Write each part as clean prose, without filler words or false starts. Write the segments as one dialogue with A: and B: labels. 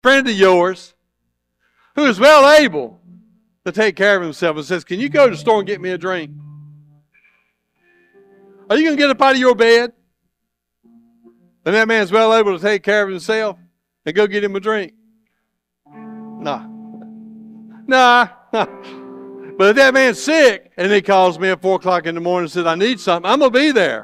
A: friend of yours, who is well able to take care of himself and says, can you go to the store and get me a drink? Are you going to get up out of your bed? And that man's well able to take care of himself and go get him a drink? Nah. But if that man's sick and he calls me at 4 o'clock in the morning and says, I need something, I'm going to be there.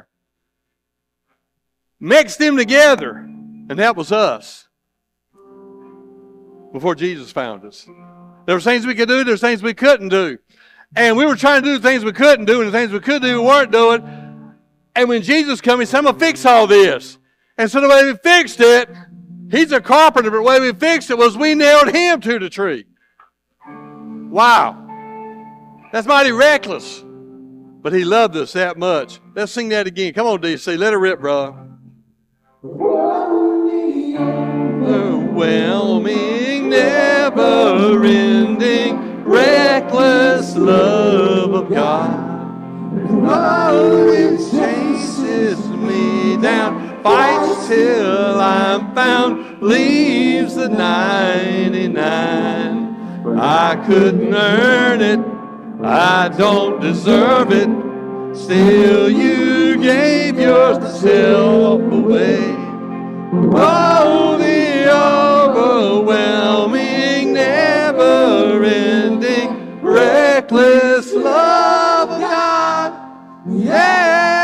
A: Mixed them together. And that was us. Before Jesus found us. There were things we could do, there were things we couldn't do. And we were trying to do the things we couldn't do, and the things we could do we weren't doing. And when Jesus came, he said, I'm going to fix all this. And so the way we fixed it, he's a carpenter, but the way we fixed it was we nailed him to the tree. Wow. That's mighty reckless. But he loved us that much. Let's sing that again. Come on, DC. Let it rip, bro. Overwhelming, never-ending, reckless love of God. Oh, it chases me down, fights till I'm found, leaves the 99. I couldn't earn it, I don't deserve it, still you gave yourself away. Oh, the overwhelming, never-ending, reckless love of God. Yeah!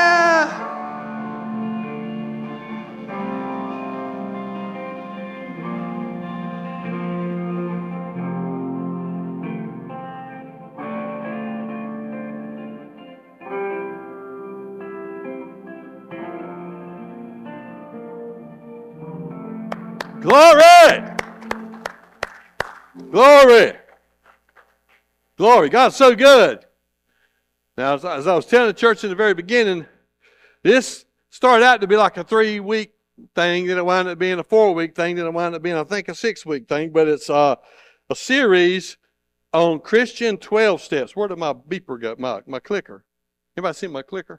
A: Glory! Glory! Glory. God's so good. Now, as I was telling the church in the very beginning, this started out to be like a 3-week thing, then it wound up being a 4-week thing, then it wound up being, I think, a 6-week thing, but it's a series on Christian 12 steps. Where did my beeper go? My clicker. Anybody see my clicker?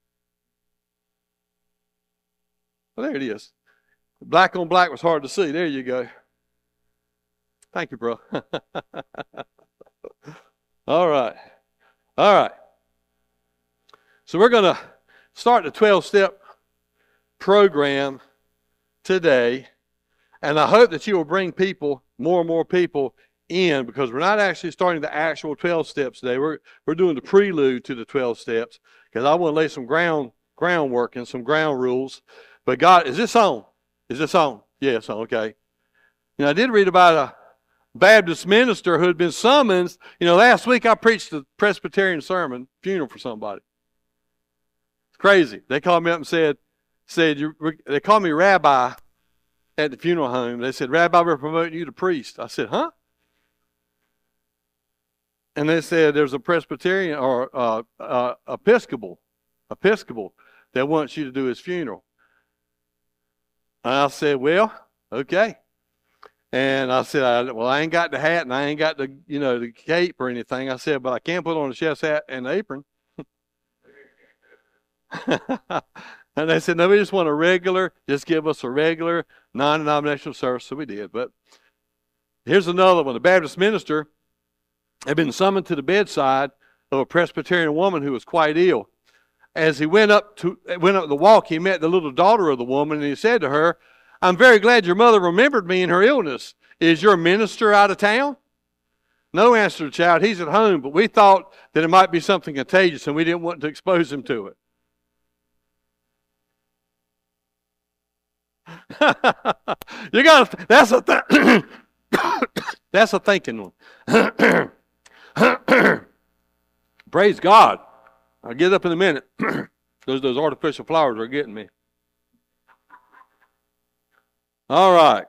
A: Well, there it is. Black on black was hard to see. There you go. Thank you, bro. All right. All right. So we're going to start the 12-step program today. And I hope that you will bring people, more and more people in, because we're not actually starting the actual 12 steps today. We're doing the prelude to the 12 steps, because I want to lay some groundwork and some ground rules. But God, is this on? Is this on? Yes, on. Okay. I did read about a Baptist minister who had been summoned. Last week I preached a Presbyterian sermon, funeral for somebody. It's crazy. They called me up and said they called me rabbi at the funeral home. They said, Rabbi, we're promoting you to priest. I said, huh? And they said there's a Presbyterian or Episcopal that wants you to do his funeral. And I said, well, okay. And I said, I ain't got the hat and I ain't got the cape or anything. I said, but I can put on a chef's hat and an apron. And they said, no, we just want just give us a regular non-denominational service. So we did. But here's another one. The Baptist minister had been summoned to the bedside of a Presbyterian woman who was quite ill. As he went up the walk, he met the little daughter of the woman, and he said to her, I'm very glad your mother remembered me in her illness. Is your minister out of town? No, answered the child. He's at home, but we thought that it might be something contagious, and we didn't want to expose him to it. That's a thinking one. Praise God. I'll get up in a minute. Those artificial flowers are getting me. All right.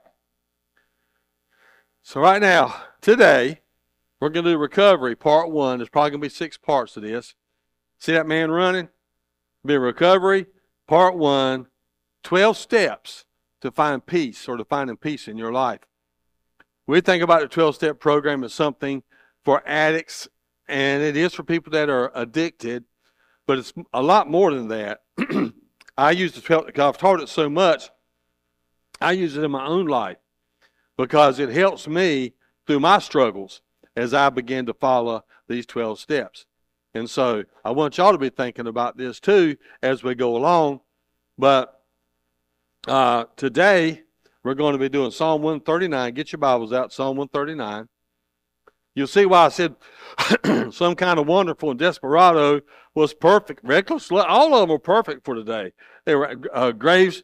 A: So right now, today, we're going to do recovery, part 1. There's probably going to be 6 parts to this. See that man running? It'll be recovery, part 1, 12 steps to find peace or to finding peace in your life. We think about the 12-step program as something for addicts, and it is for people that are addicted. But it's a lot more than that. I use the 12, because I've taught it so much, I use it in my own life. because it helps me through my struggles as I begin to follow these 12 steps. And so I want y'all to be thinking about this too as we go along. But today we're going to be doing Psalm 139. Get your Bibles out, Psalm 139. You'll see why I said some kind of wonderful and desperado was perfect. Reckless, all of them were perfect for today. They were graves,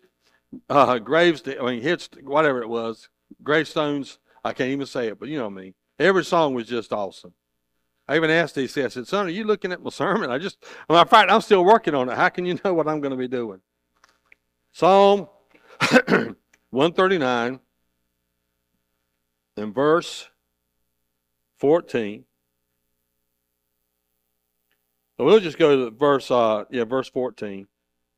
A: hits, whatever it was, gravestones. I can't even say it, but you know what I mean. Every song was just awesome. I even asked he said, son, are you looking at my sermon? I'm still working on it. How can you know what I'm going to be doing? Psalm 139 and verse 14. So we'll just go to verse 14.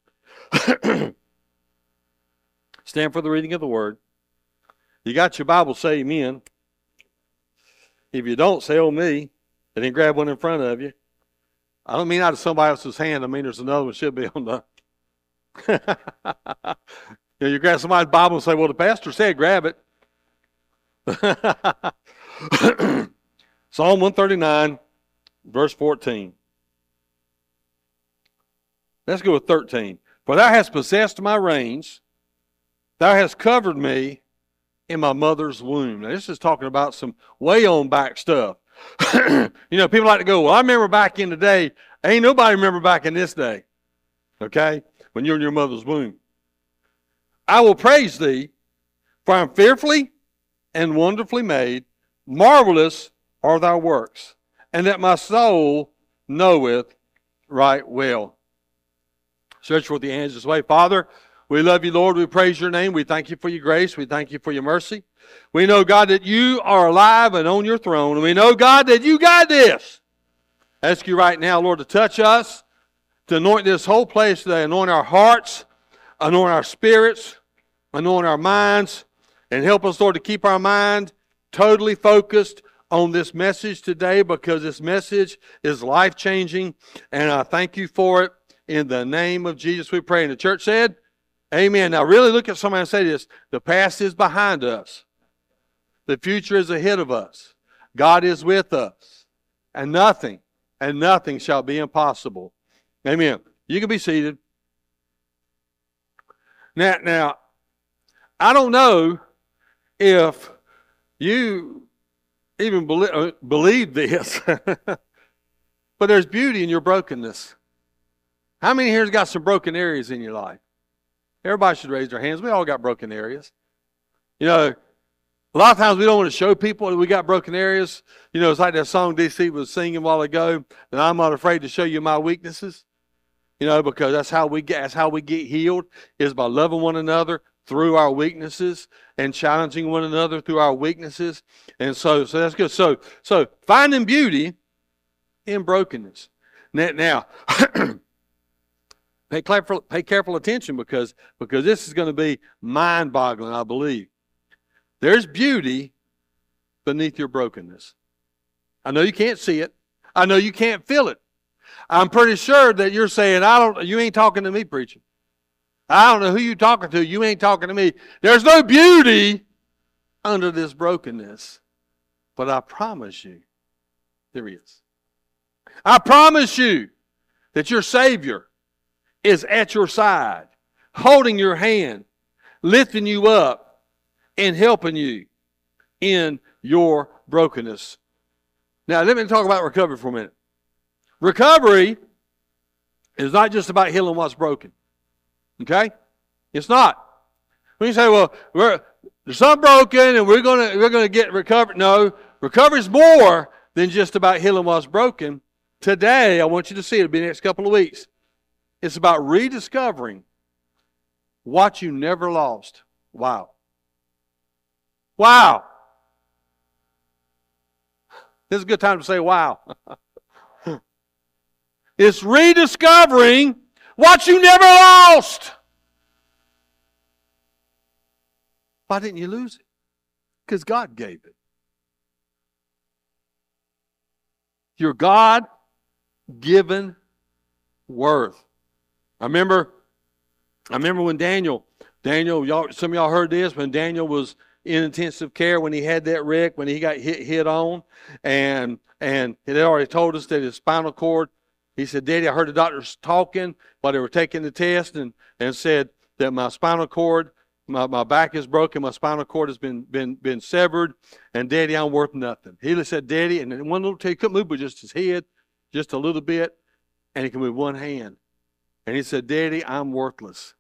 A: Stand for the reading of the word. You got your Bible, say amen. If you don't, say oh me, and then grab one in front of you. I don't mean out of somebody else's hand. I mean there's another one should be on the... You grab somebody's Bible and say, well, the pastor said grab it. Psalm 139, verse 14. Let's go with 13. For thou hast possessed my reins, thou hast covered me in my mother's womb. Now, this is talking about some way on back stuff. People like to go, well, I remember back in the day. Ain't nobody remember back in this day. Okay? When you're in your mother's womb. I will praise thee, for I am fearfully and wonderfully made. Marvelous are thy works, and that my soul knoweth right well. Search for the answers way. Father, we love you, Lord. We praise your name. We thank you for your grace. We thank you for your mercy. We know, God, that you are alive and on your throne. And we know, God, that you got this. I ask you right now, Lord, to touch us, to anoint this whole place today, anoint our hearts, anoint our spirits, anoint our minds, and help us, Lord, to keep our mind totally focused on this message today, because this message is life-changing, and I thank you for it. In the name of Jesus we pray. And the church said, amen. Now really look at somebody and say this. The past is behind us. The future is ahead of us. God is with us. And nothing shall be impossible. Amen. You can be seated. Now, I don't know if you even believe this, but there's beauty in your brokenness. How many here has got some broken areas in your life? Everybody should raise their hands. We all got broken areas. A lot of times we don't want to show people that we got broken areas. It's like that song DC was singing a while ago, that I'm not afraid to show you my weaknesses. Because that's how we get healed, is by loving one another through our weaknesses and challenging one another through our weaknesses. And so that's good. So finding beauty in brokenness. Now pay careful attention, because this is going to be mind-boggling, I believe. There's beauty beneath your brokenness. I know you can't see it. I know you can't feel it. I'm pretty sure that you're saying, you ain't talking to me, preacher. I don't know who you talking to. You ain't talking to me. There's no beauty under this brokenness. But I promise you, there is. I promise you that your Savior is at your side, holding your hand, lifting you up, and helping you in your brokenness. Now, let me talk about recovery for a minute. Recovery is not just about healing what's broken. Okay? It's not. When you say, well, there's something broken and we're gonna get recovered. No, recovery is more than just about healing what's broken. Today, I want you to see it. It'll be the next couple of weeks. It's about rediscovering what you never lost. Wow. Wow. This is a good time to say wow. It's rediscovering what you never lost. Why didn't you lose it? Because God gave it. Your God-given worth. I remember when Daniel, some of y'all heard this, when Daniel was in intensive care when he had that wreck, when he got hit on. And it had already told us that his spinal cord, he said, Daddy, I heard the doctors talking while they were taking the test and said that my spinal cord, my back is broken, my spinal cord has been severed, and Daddy, I'm worth nothing. He said, Daddy, and then one little he couldn't move with just his head, just a little bit, and he could move one hand. And he said, Daddy, I'm worthless.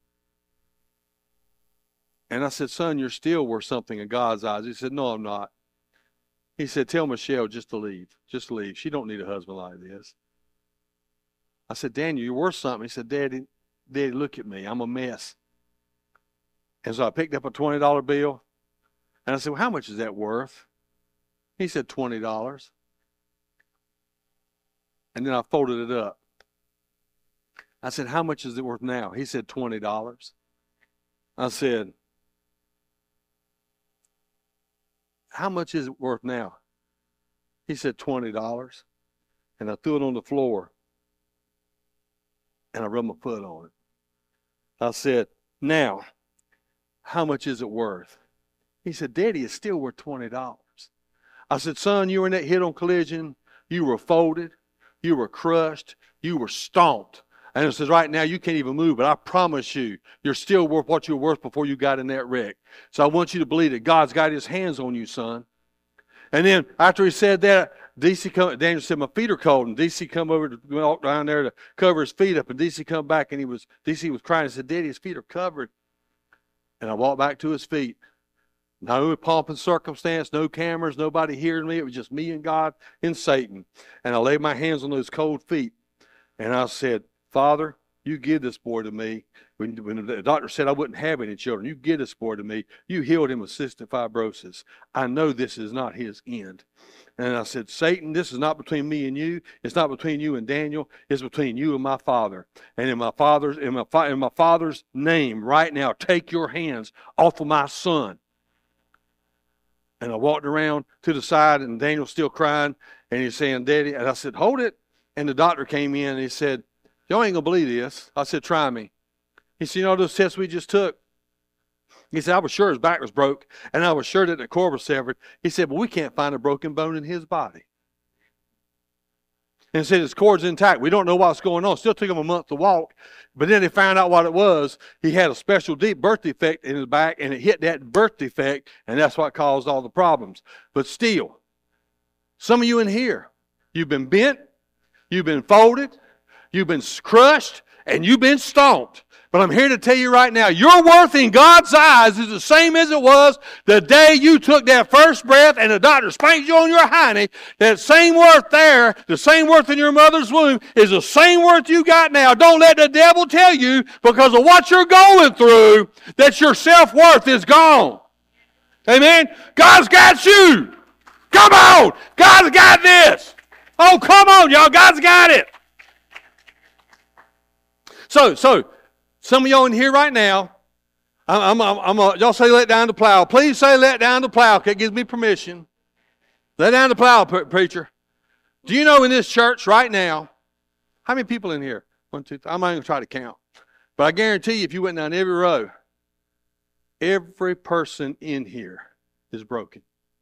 A: And I said, son, you're still worth something in God's eyes. He said, no, I'm not. He said, tell Michelle just to leave. Just leave. She don't need a husband like this. I said, Daniel, you're worth something. He said, Daddy, look at me. I'm a mess. And so I picked up a $20 bill. And I said, well, how much is that worth? He said, $20. And then I folded it up. I said, how much is it worth now? He said, $20. I said, how much is it worth now? He said, $20. And I threw it on the floor. And I rubbed my foot on it. I said, now, how much is it worth? He said, Daddy, it's still worth $20. I said, son, you were in that head-on collision. You were folded. You were crushed. You were stomped. And it says, right now, you can't even move, but I promise you, you're still worth what you were worth before you got in that wreck. So I want you to believe that God's got his hands on you, son. And then after he said that, Daniel said, my feet are cold. And DC come over to walk down there to cover his feet up. And DC come back and DC was crying and said, Daddy, his feet are covered. And I walked back to his feet. No pomp and circumstance, no cameras, nobody hearing me. It was just me and God and Satan. And I laid my hands on those cold feet. And I said, Father, you give this boy to me. When the doctor said I wouldn't have any children, you give this boy to me. You healed him with cystic fibrosis. I know this is not his end. And I said, Satan, this is not between me and you. It's not between you and Daniel. It's between you and my Father. And in my Father's name right now, take your hands off of my son. And I walked around to the side, and Daniel's still crying, and he's saying, Daddy. And I said, hold it. And the doctor came in, and he said, y'all ain't going to believe this. I said, try me. He said, you know those tests we just took? He said, I was sure his back was broke, and I was sure that the cord was severed. He said, but we can't find a broken bone in his body. And he said, his cord's intact. We don't know what's going on. Still took him a month to walk. But then they found out what it was. He had a special deep birth defect in his back, and it hit that birth defect, and that's what caused all the problems. But still, some of you in here, you've been bent, you've been folded, you've been crushed, and you've been stomped. But I'm here to tell you right now, your worth in God's eyes is the same as it was the day you took that first breath and the doctor spanked you on your hiney. That same worth there, the same worth in your mother's womb, is the same worth you got now. Don't let the devil tell you, because of what you're going through, that your self-worth is gone. Amen? God's got you. Come on. God's got this. Oh, come on, y'all. God's got it. So, some of y'all in here right now, y'all say let down the plow. Please say let down the plow. Okay, it gives me permission. Let down the plow, preacher. Do you know in this church right now, how many people in here? 1, 2, 3. I'm not even going to try to count. But I guarantee you, if you went down every row, every person in here is broken.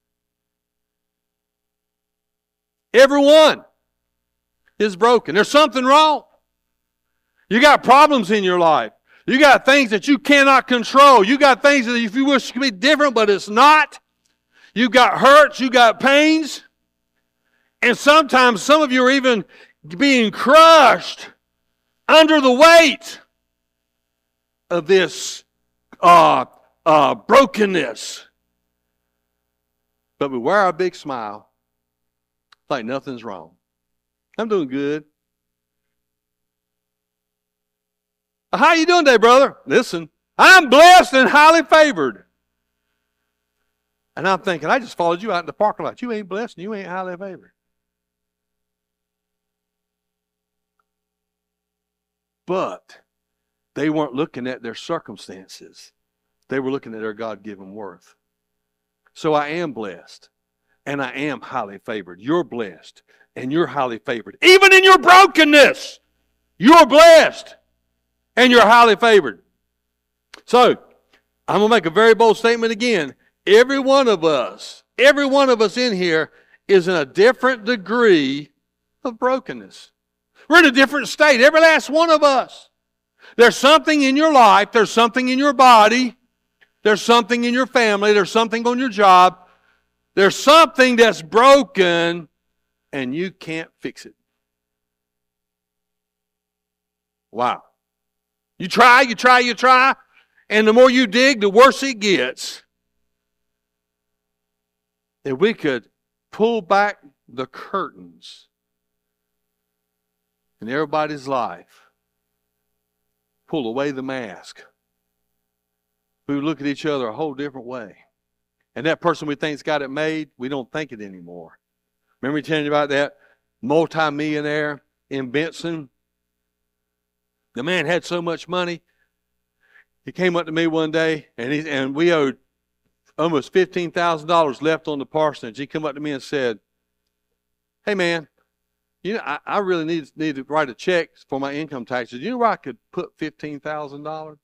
A: Everyone is broken. There's something wrong. You got problems in your life. You got things that you cannot control. You got things that if you wish could be different, but it's not. You got hurts. You got pains. And sometimes some of you are even being crushed under the weight of this brokenness. But we wear our big smile like nothing's wrong. I'm doing good. How you doing today, brother? Listen, I'm blessed and highly favored. And I'm thinking, I just followed you out in the parking lot. You ain't blessed and you ain't highly favored. But they weren't looking at their circumstances. They were looking at their God-given worth. So I am blessed and I am highly favored. You're blessed and you're highly favored. Even in your brokenness, you're blessed. And you're highly favored. So, I'm going to make a very bold statement again. every one of us in here is in a different degree of brokenness. We're in a different state, every last one of us. There's something in your life, there's something in your body, there's something in your family, there's something on your job, there's something that's broken and you can't fix it. Wow. You try, and the more you dig, the worse it gets. If we could pull back the curtains in everybody's life, pull away the mask, we would look at each other a whole different way. And that person we think's got it made, we don't think it anymore. Remember me telling you about that multi-millionaire in Benson? The man had so much money. He came up to me one day, and we owed almost $15,000 left on the parsonage. He came up to me and said, "Hey, man, you know, I really need to write a check for my income taxes. You know where I could put $15,000?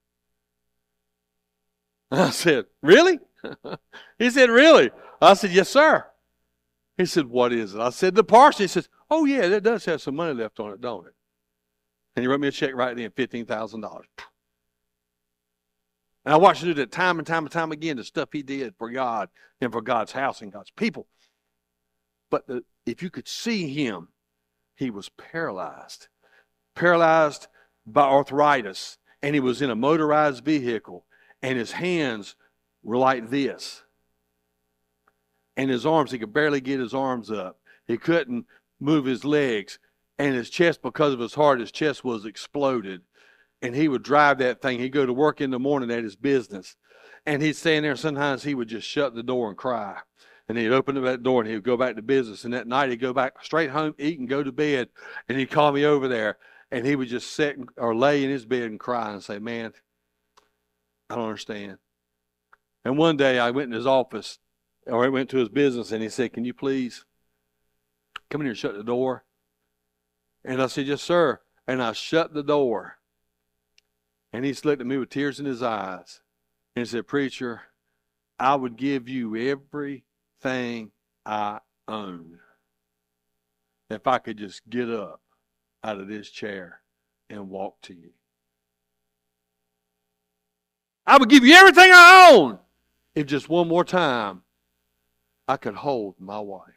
A: I said, "Really?" He said, "Really?" I said, "Yes, sir." He said, "What is it?" I said, "The parsonage." He says, "Oh, yeah, that does have some money left on it, don't it?" And he wrote me a check right then, $15,000. And I watched him do that time and time again, the stuff he did for God and for God's house and God's people. But if you could see him, he was paralyzed by arthritis, and he was in a motorized vehicle, and his hands were like this. And his arms, he could barely get his arms up. He couldn't move his legs. And his chest, because of his heart, his chest was exploded. And he would drive that thing. He'd go to work in the morning at his business. And he'd stand there, and sometimes he would just shut the door and cry. And he'd open up that door, and he would go back to business. And that night, he'd go back straight home, eat, and go to bed. And he'd call me over there. And he would just sit or lay in his bed and cry and say, "Man, I don't understand." And one day, I went in his office, or I went to his business, and he said, "Can you please come in here and shut the door?" And I said, "Yes, sir." And I shut the door. And he looked at me with tears in his eyes. And he said, "Preacher, I would give you everything I own if I could just get up out of this chair and walk to you. I would give you everything I own if just one more time I could hold my wife."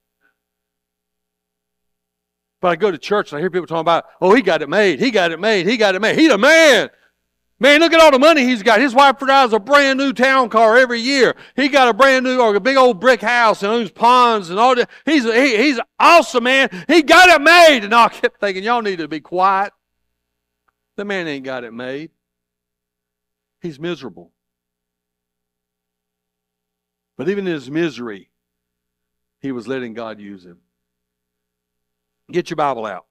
A: But I go to church and I hear people talking about, "Oh, he got it made. He got it made. He got it made. He's a man. Man, look at all the money he's got. His wife drives a brand new town car every year. He got a brand new, or a big old brick house and owns ponds and all that. He's awesome, man. He got it made." And I kept thinking, y'all need to be quiet. The man ain't got it made. He's miserable. But even in his misery, he was letting God use him. Get your Bible out.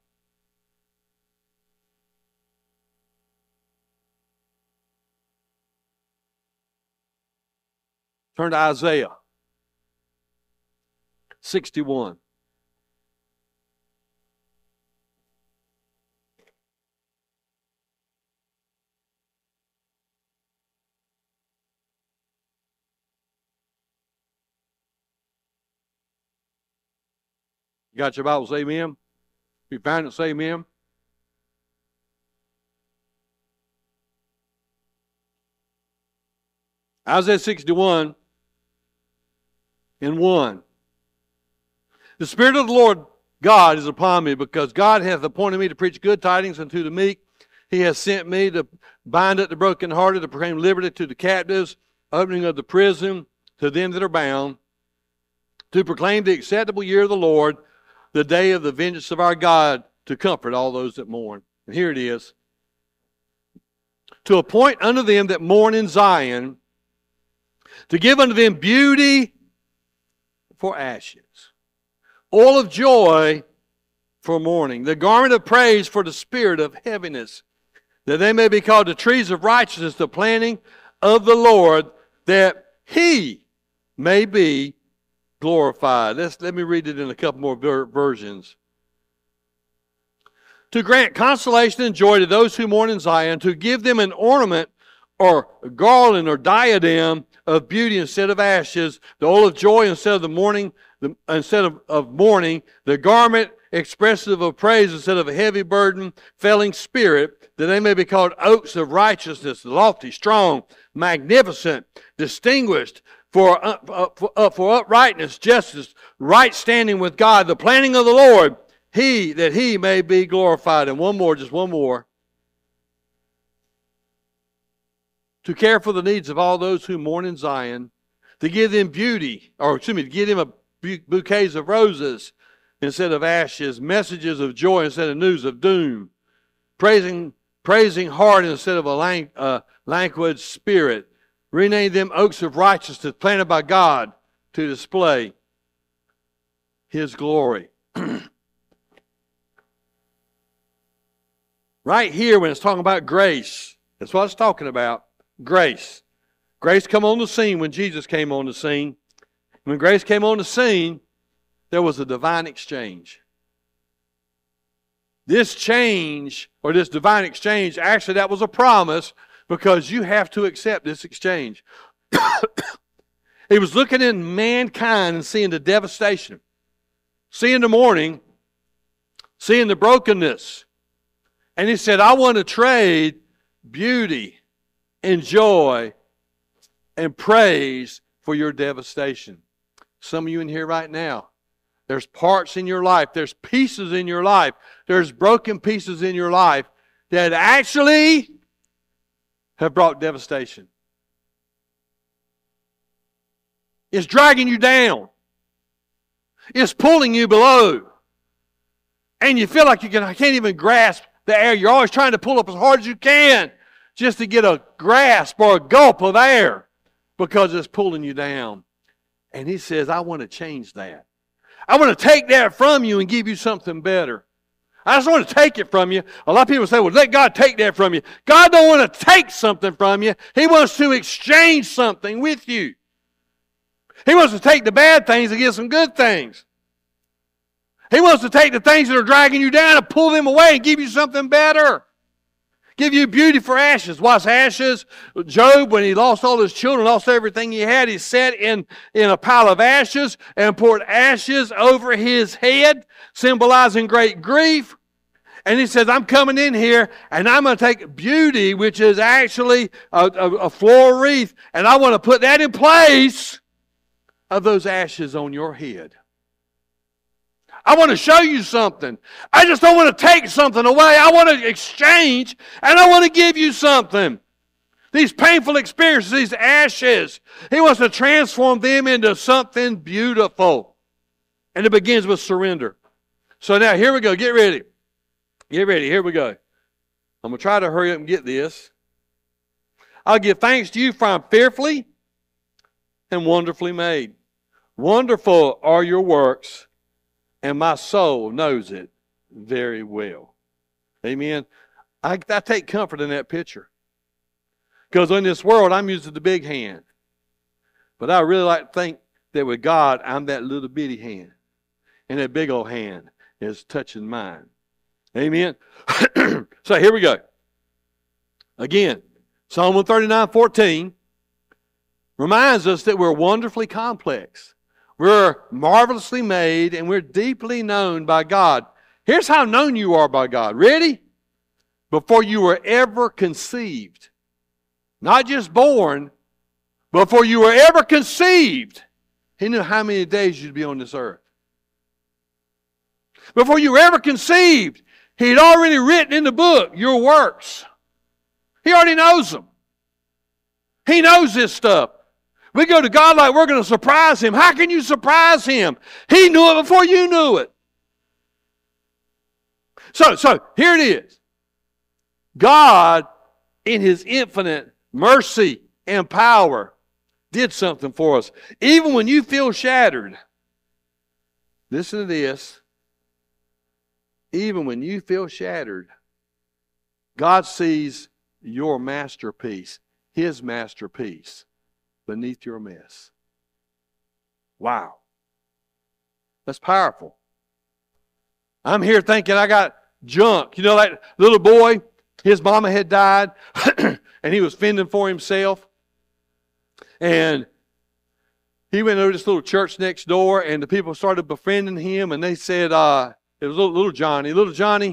A: Turn to Isaiah 61. You got your Bible? Say amen. If you found it, say amen. Isaiah 61 and 1. "The Spirit of the Lord God is upon me, because God hath appointed me to preach good tidings unto the meek. He has sent me to bind up the brokenhearted, to proclaim liberty to the captives, opening of the prison to them that are bound, to proclaim the acceptable year of the Lord, the day of the vengeance of our God, to comfort all those that mourn." And here it is. "To appoint unto them that mourn in Zion, to give unto them beauty for ashes, oil of joy for mourning, the garment of praise for the spirit of heaviness, that they may be called the trees of righteousness, the planting of the Lord, that He may be glorified." Let me read it in a couple more versions. "To grant consolation and joy to those who mourn in Zion, to give them an ornament or a garland or diadem of beauty instead of ashes, the oil of joy instead of mourning, the garment expressive of praise instead of a heavy burden, failing spirit, that they may be called oaks of righteousness, lofty, strong, magnificent, distinguished for uprightness, justice, right standing with God, the planning of the Lord, that he may be glorified. And just one more. To care for the needs of all those who mourn in Zion, to give them to give them bouquets of roses instead of ashes, messages of joy instead of news of doom, praising heart instead of a languid spirit, rename them oaks of righteousness planted by God to display His glory. Right here, when it's talking about grace, that's what it's talking about. Grace. Grace come on the scene when Jesus came on the scene. When grace came on the scene, there was a divine exchange. This change, or this divine exchange, actually that was a promise, because you have to accept this exchange. He was looking at mankind and seeing the devastation, seeing the mourning, seeing the brokenness. And he said, I want to trade beauty and joy and praise for your devastation. Some of you in here right now, there's parts in your life, there's pieces in your life, there's broken pieces in your life that actually have brought devastation. It's dragging you down. It's pulling you below. And you feel like I can't even grasp the air. You're always trying to pull up as hard as you can just to get a grasp or a gulp of air because it's pulling you down. And he says, I want to change that. I want to take that from you and give you something better. I just want to take it from you. A lot of people say, well, let God take that from you. God don't want to take something from you. He wants to exchange something with you. He wants to take the bad things and give some good things. He wants to take the things that are dragging you down and pull them away and give you something better. Give you beauty for ashes. What's ashes? Job, when he lost all his children, lost everything he had, he sat in a pile of ashes and poured ashes over his head, symbolizing great grief. And he says, I'm coming in here and I'm going to take beauty, which is actually a floral wreath, and I want to put that in place of those ashes on your head. I want to show you something. I just don't want to take something away. I want to exchange, and I want to give you something. These painful experiences, these ashes, He wants to transform them into something beautiful. And it begins with surrender. So now, here we go. Get ready. Get ready. Here we go. I'm going to try to hurry up and get this. I'll give thanks to you, for I'm fearfully and wonderfully made. Wonderful are your works, and my soul knows it very well. Amen. I take comfort in that picture. Because in this world, I'm using the big hand. But I really like to think that with God, I'm that little bitty hand. And that big old hand is touching mine. Amen. So here we go. Again, Psalm 139:14 reminds us that we're wonderfully complex. We're marvelously made, and we're deeply known by God. Here's how known you are by God. Ready? Before you were ever conceived. Not just born, before you were ever conceived. He knew how many days you'd be on this earth. Before you were ever conceived, He'd already written in the book your works. He already knows them. He knows this stuff. We go to God like we're going to surprise Him. How can you surprise Him? He knew it before you knew it. So here it is. God, in His infinite mercy and power, did something for us. Even when you feel shattered, listen to this. Even when you feel shattered, God sees your masterpiece, His masterpiece, beneath your mess. Wow. That's powerful. I'm here thinking I got junk. You know that little boy, his mama had died, and he was fending for himself. And he went over to this little church next door, and the people started befriending him, and they said, it was little Johnny. Little Johnny,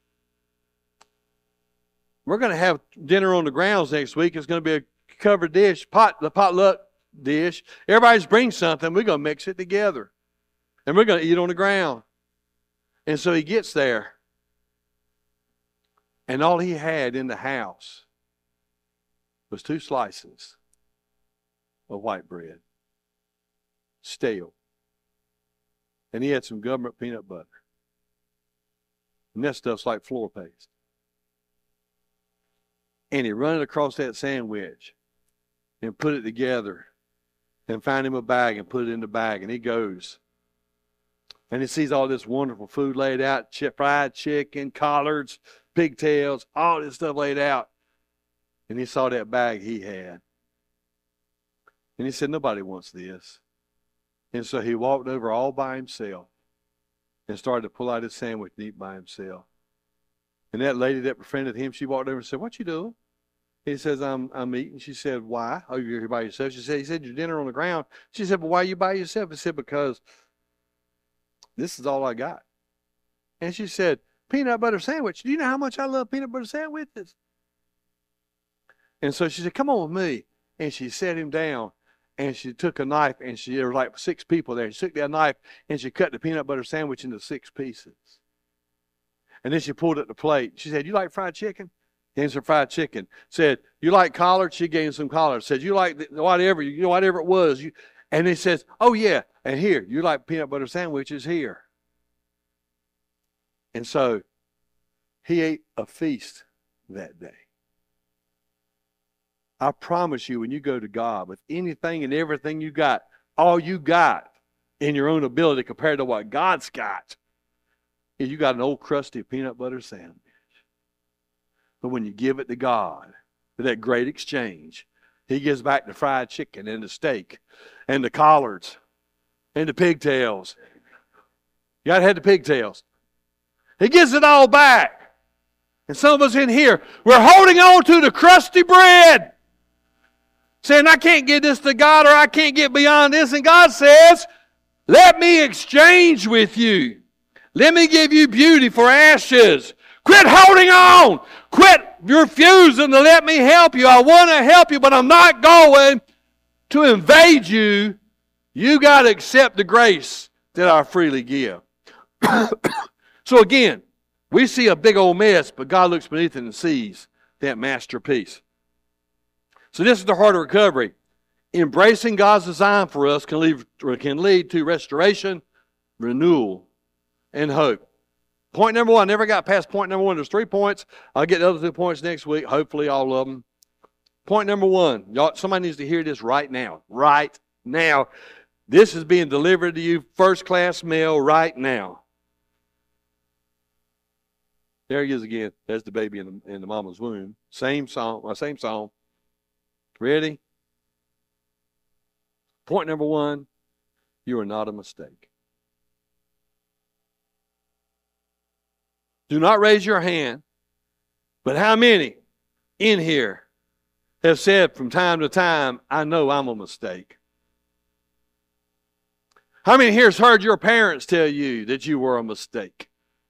A: we're going to have dinner on the grounds next week. It's going to be a covered dish, the potluck dish. Everybody's bring something. We're going to mix it together. And we're going to eat on the ground. And so he gets there. And all he had in the house was 2 slices of white bread. Stale. And he had some government peanut butter. And that stuff's like floor paste. And he run it across that sandwich and put it together and find him a bag and put it in the bag. And he goes. And he sees all this wonderful food laid out, fried chicken, collards, pigtails, all this stuff laid out. And he saw that bag he had. And he said, nobody wants this. And so he walked over all by himself and started to pull out his sandwich and eat by himself. And that lady that befriended him, she walked over and said, what you doing? He says, I'm eating. She said, why? Oh, you're here by yourself? He said, your dinner on the ground. She said, well, why are you by yourself? He said, because this is all I got. And she said, peanut butter sandwich. Do you know how much I love peanut butter sandwiches? And so she said, come on with me. And she sat him down, and she took a knife, and there were like 6 people there. She took that knife, and she cut the peanut butter sandwich into 6 pieces. And then she pulled it to the plate. She said, you like fried chicken? Gave him some fried chicken. Said, you like collards? She gave him some collards. Said, you like whatever it was. And he says, oh yeah. And here, you like peanut butter sandwiches here. And so he ate a feast that day. I promise you, when you go to God with anything and everything you got, all you got in your own ability compared to what God's got, is you got an old crusty peanut butter sandwich. But when you give it to God for that great exchange, He gives back the fried chicken and the steak and the collards and the pigtails. You got to have the pigtails. He gives it all back. And some of us in here, we're holding on to the crusty bread, saying, I can't give this to God, or I can't get beyond this. And God says, let me exchange with you. Let me give you beauty for ashes. Quit holding on. Quit refusing to let me help you. I want to help you, but I'm not going to invade you. You got to accept the grace that I freely give. So again, we see a big old mess, but God looks beneath it and sees that masterpiece. So this is the heart of recovery. Embracing God's design for us can lead to restoration, renewal, and hope. Point number 1, never got past point number 1. There's 3 points. I'll get the other 2 points next week, hopefully all of them. Point number 1, y'all, somebody needs to hear this right now. Right now. This is being delivered to you, first-class mail right now. There he is again. There's the baby in the mama's womb. Same song. Ready? Point number 1, you are not a mistake. Do not raise your hand, but how many in here have said from time to time, I know I'm a mistake? How many here has heard your parents tell you that you were a mistake?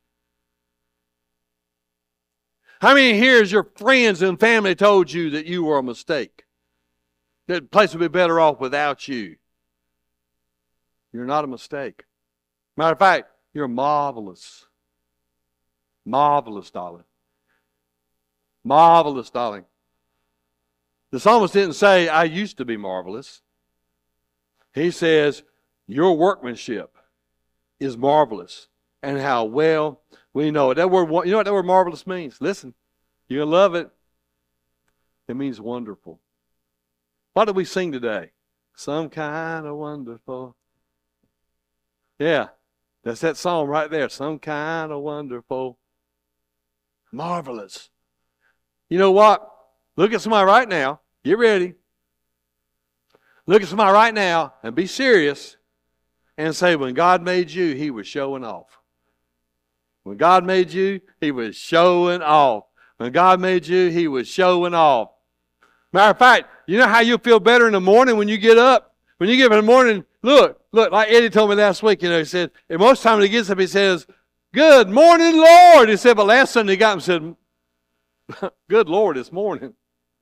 A: How many here has your friends and family told you that you were a mistake? That the place would be better off without you? You're not a mistake. Matter of fact, you're marvelous. Marvelous, darling. Marvelous, darling. The psalmist didn't say, I used to be marvelous. He says, your workmanship is marvelous. And how well we know it. That word, you know what that word marvelous means? Listen, you're going to love it. It means wonderful. What did we sing today? Some kind of wonderful. Yeah, that's that song right there. Some kind of wonderful. Marvelous. You know what? Look at somebody right now. Get ready. Look at somebody right now and be serious and say, when God made you, He was showing off. When God made you, He was showing off. When God made you, He was showing off. Matter of fact, You know how you'll feel better in the morning when you get up? When you get up in the morning, look, like Eddie told me last week, he said, and most times he gets up, he says, "Good morning, Lord." He said, but last Sunday he got up and said, "Good Lord, it's morning."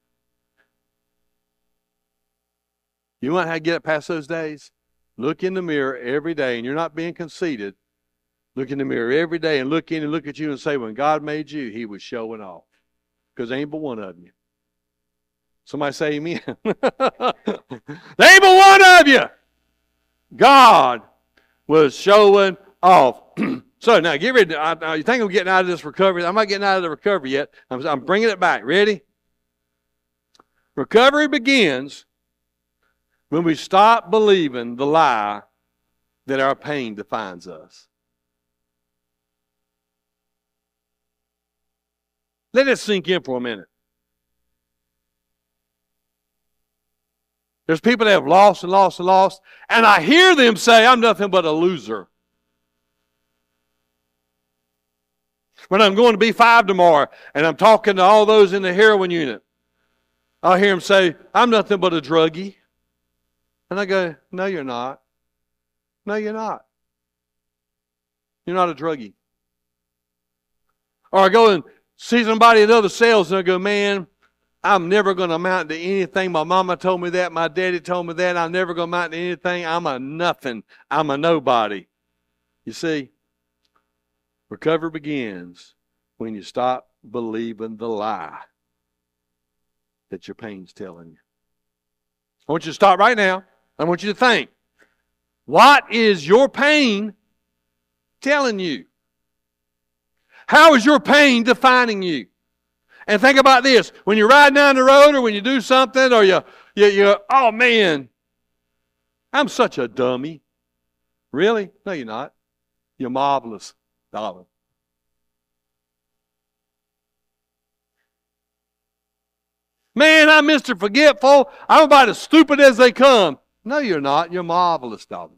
A: You want how to get up past those days? Look in the mirror every day, and you're not being conceited. Look in the mirror every day and look in and look at you and say, when God made you, He was showing off. Because there ain't but one of you. Somebody say amen. There ain't but one of you. God was showing off. So now get ready. You think I'm getting out of this recovery? I'm not getting out of the recovery yet. I'm bringing it back. Ready? Recovery begins when we stop believing the lie that our pain defines us. Let it sink in for a minute. There's people that have lost and lost and lost, and I hear them say, "I'm nothing but a loser." When I'm going to B5 tomorrow, and I'm talking to all those in the heroin unit, I'll hear them say, "I'm nothing but a druggie." And I go, "No, you're not. No, you're not. You're not a druggie." Or I go and see somebody in other cells, and I go, "Man, I'm never going to amount to anything. My mama told me that. My daddy told me that. I'm never going to amount to anything. I'm a nothing. I'm a nobody." You see, recovery begins when you stop believing the lie that your pain's telling you. I want you to stop right now. I want you to think. What is your pain telling you? How is your pain defining you? And think about this. When you're riding down the road or when you do something or you "Oh man, I'm such a dummy." Really? No, you're not. You're marvelous, darling. "Man, I'm Mr. Forgetful. I'm about as stupid as they come." No, you're not. You're marvelous, darling.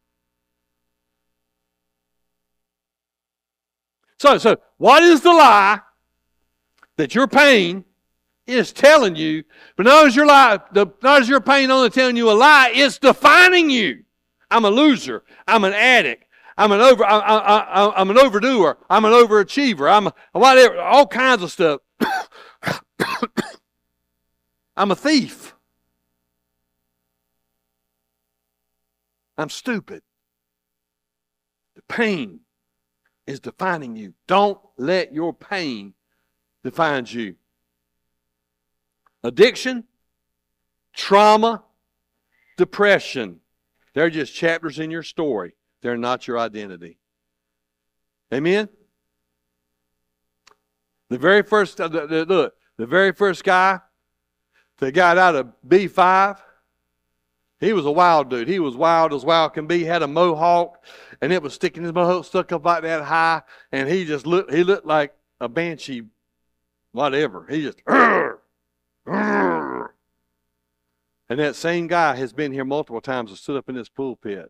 A: So what is the lie that your pain is telling you? But not as your pain only telling you a lie, it's defining you. I'm a loser. I'm an addict. I'm an overdoer. I'm an overachiever. I'm whatever, all kinds of stuff. I'm a thief. I'm stupid. The pain is defining you. Don't let your pain define you. Addiction, trauma, depression. They're just chapters in your story. They're not your identity. Amen? The very first guy that got out of B5, he was a wild dude. He was wild as wild can be. He had a mohawk, and it was sticking his mohawk stuck up like that high, and he looked like a banshee, whatever. He just, "Arr, arr." And that same guy has been here multiple times and stood up in this pulpit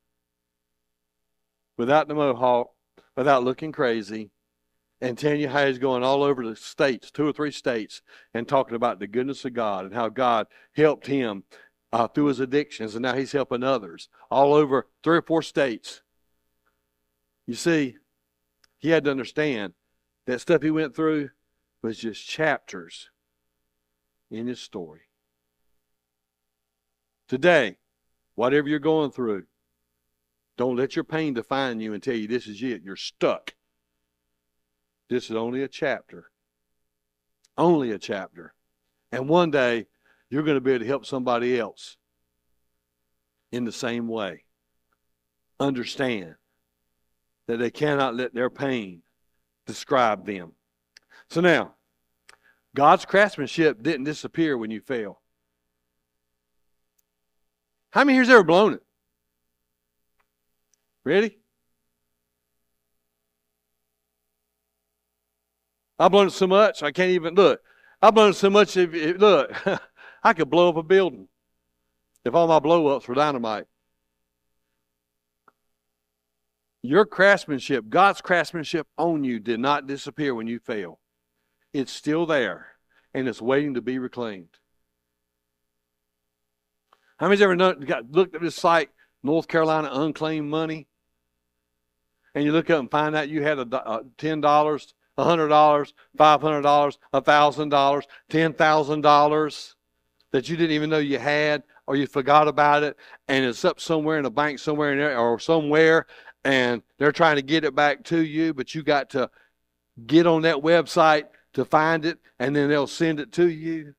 A: without the mohawk, without looking crazy, and telling you how he's going all over the states, 2 or 3 states, and talking about the goodness of God and how God helped him through his addictions, and now he's helping others all over 3 or 4 states. You see, he had to understand that stuff he went through was just chapters in his story. Today, whatever you're going through, don't let your pain define you and tell you this is it. You're stuck. This is only a chapter. Only a chapter. And one day, you're going to be able to help somebody else in the same way. Understand that they cannot let their pain describe them. So now, God's craftsmanship didn't disappear when you fell. How many here's ever blown it? Ready? I've blown it so much I can't even look. I've blown it so much. Look, I could blow up a building if all my blow-ups were dynamite. Your craftsmanship, God's craftsmanship on you did not disappear when you fell. It's still there, and it's waiting to be reclaimed. How many's ever looked at this site, North Carolina Unclaimed Money? And you look up and find out you had $10, $100, $500, $1,000, $10,000 that you didn't even know you had, or you forgot about it, and it's up somewhere in a bank somewhere in there, or somewhere, and they're trying to get it back to you, but you got to get on that website to find it, and then they'll send it to you.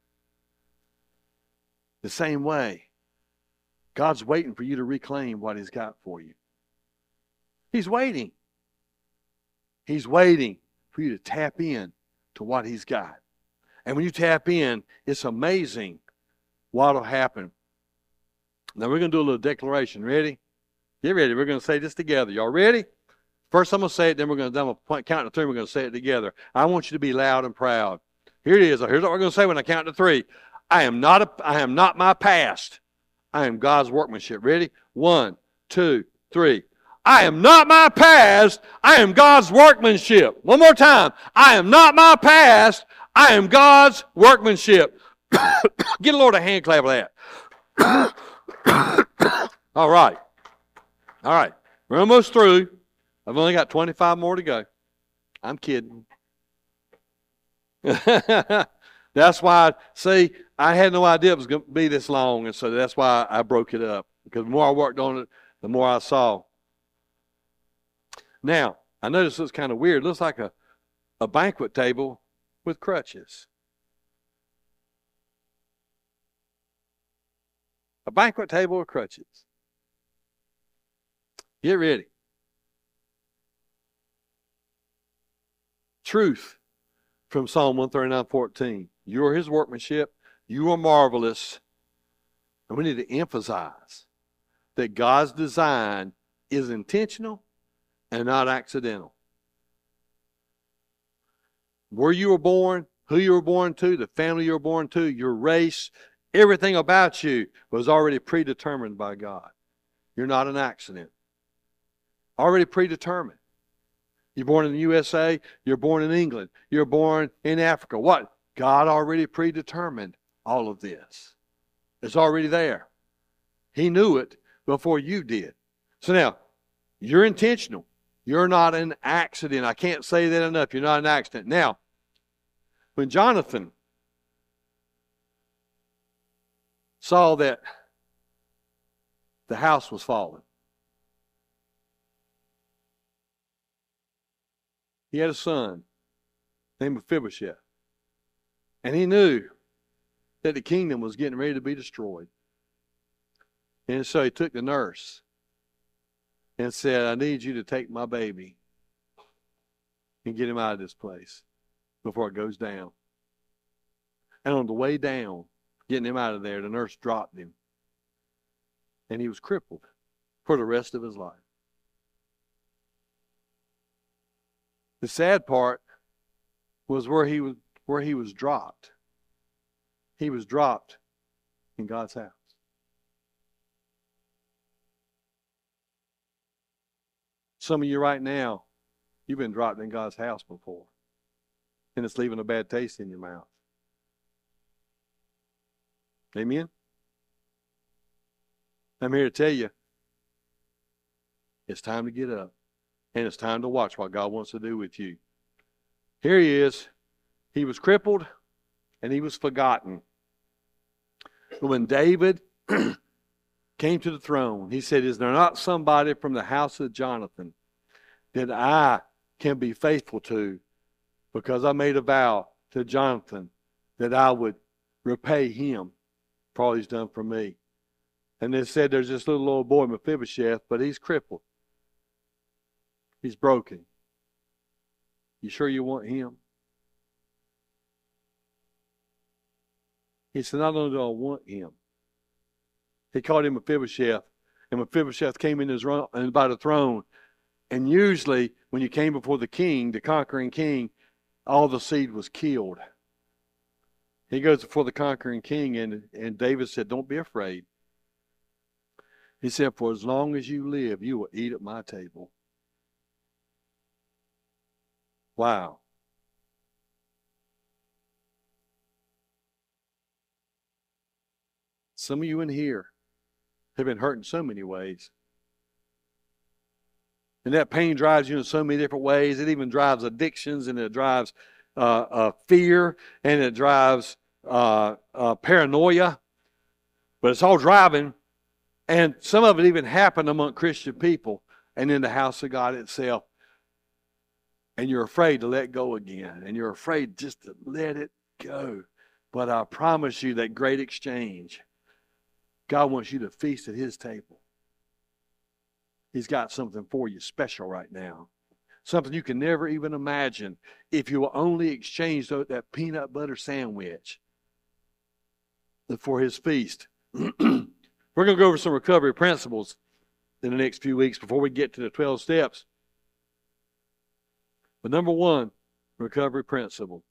A: The same way, God's waiting for you to reclaim what He's got for you. He's waiting. He's waiting for you to tap in to what He's got. And when you tap in, it's amazing what will happen. Now we're going to do a little declaration. Ready? Get ready. We're going to say this together. Y'all ready? First I'm going to say it, then I'm going to count to three. We're going to say it together. I want you to be loud and proud. Here it is. Here's what we're going to say when I count to three. I am not my past. I am God's workmanship. Ready? 1, 2, 3. I am not my past. I am God's workmanship. One more time. I am not my past. I am God's workmanship. Get the Lord a hand clap of that. All right. All right. We're almost through. I've only got 25 more to go. I'm kidding. That's why, see, I had no idea it was going to be this long, and so that's why I broke it up. Because the more I worked on it, the more I saw. Now, I noticed this kind of weird. It looks like a banquet table with crutches. A banquet table with crutches. Get ready. Truth from Psalm 139:14. You are His workmanship. You are marvelous. And we need to emphasize that God's design is intentional and not accidental. Where you were born, who you were born to, the family you were born to, your race, everything about you was already predetermined by God. You're not an accident. Already predetermined. You're born in the USA, you're born in England, you're born in Africa. What? God already predetermined all of this. It's already there. He knew it before you did. So now, you're intentional. You're not an accident. I can't say that enough. You're not an accident. Now, when Jonathan saw that the house was falling, he had a son named Mephibosheth. And he knew that the kingdom was getting ready to be destroyed. And so he took the nurse and said, I need you to take my baby and get him out of this place before it goes down. And on the way down, getting him out of there, the nurse dropped him. And he was crippled for the rest of his life. The sad part was where he was dropped. He was dropped in God's house. Some of you right now, you've been dropped in God's house before. And it's leaving a bad taste in your mouth. Amen? I'm here to tell you, it's time to get up. And it's time to watch what God wants to do with you. Here he is. He was crippled and he was forgotten. But when David came to the throne, he said, is there not somebody from the house of Jonathan that I can be faithful to, because I made a vow to Jonathan that I would repay him for all he's done for me. And they said there's this little old boy, Mephibosheth, but he's crippled. He's broken. You sure you want him? He said, not only do I want him. He called him Mephibosheth. And Mephibosheth came in by the throne. And usually, when you came before the king, the conquering king, all the seed was killed. He goes before the conquering king, and David said, don't be afraid. He said, for as long as you live, you will eat at my table. Wow. Some of you in here have been hurt in so many ways. And that pain drives you in so many different ways. It even drives addictions, and it drives fear, and it drives paranoia. But it's all driving. And some of it even happened among Christian people and in the house of God itself. And you're afraid to let go again. And you're afraid just to let it go. But I promise you that great exchange, God wants you to feast at His table. He's got something for you special right now. Something you can never even imagine if you will only exchange that peanut butter sandwich for His feast. We're going to go over some recovery principles in the next few weeks before we get to the 12 steps. But number one, recovery principle.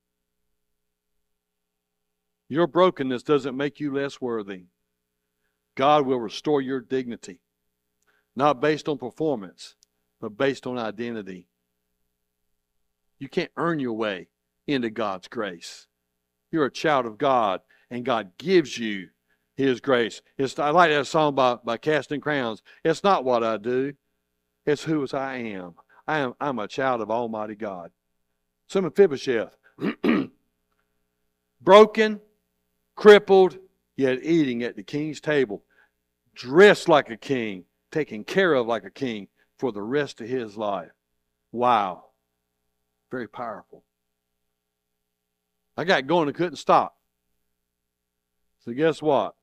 A: Your brokenness doesn't make you less worthy. God will restore your dignity. Not based on performance, but based on identity. You can't earn your way into God's grace. You're a child of God, and God gives you His grace. I like that song by Casting Crowns. It's not what I do. It's who I am. I'm a child of Almighty God. So Mephibosheth, broken, crippled, yet eating at the king's table, dressed like a king, taken care of like a king for the rest of his life. Wow. Very powerful. I got going and couldn't stop. So guess what?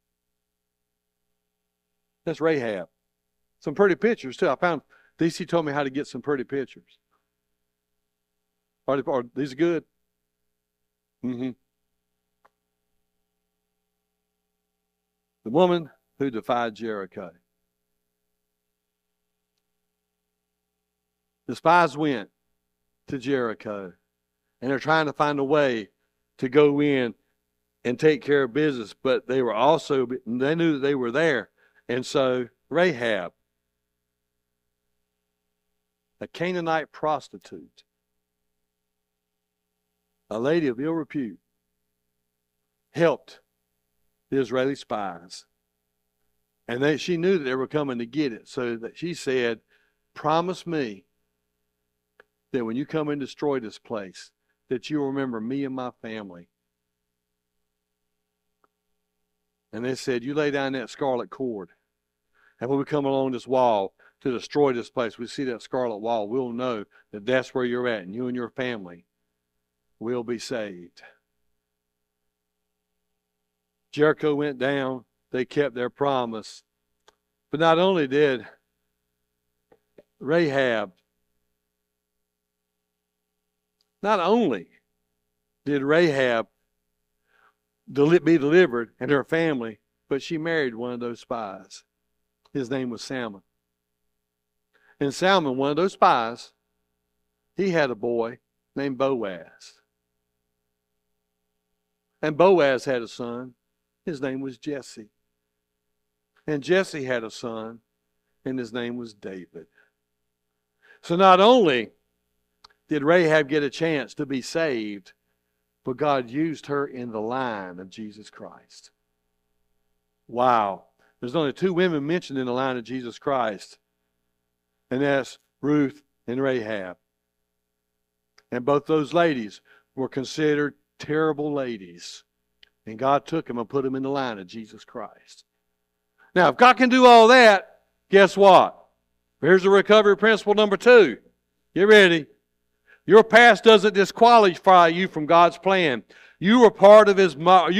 A: That's Rahab. Some pretty pictures too. I found, DC told me how to get some pretty pictures. Are these good? Mm-hmm. The woman who defied Jericho. The spies went to Jericho, and they're trying to find a way to go in and take care of business, but they knew that they were there. And so Rahab, a Canaanite prostitute, a lady of ill repute, helped the Israeli spies. And she knew that they were coming to get it, so that she said, promise me that when you come and destroy this place, that you'll remember me and my family. And they said, you lay down that scarlet cord. And when we come along this wall to destroy this place, we see that scarlet wall, we'll know that that's where you're at, and you and your family will be saved. Jericho went down. They kept their promise. But not only did Rahab be delivered and her family, but she married one of those spies. His name was Salmon. And Salmon, one of those spies, he had a boy named Boaz. And Boaz had a son. His name was Jesse. And Jesse had a son, and his name was David. So not only did Rahab get a chance to be saved, but God used her in the line of Jesus Christ. Wow. There's only two women mentioned in the line of Jesus Christ, and that's Ruth and Rahab. And both those ladies were considered terrible ladies. And God took them and put them in the line of Jesus Christ. Now, if God can do all that, guess what? Here's the recovery principle number 2. Get ready. Your past doesn't disqualify you from God's plan. You are part of His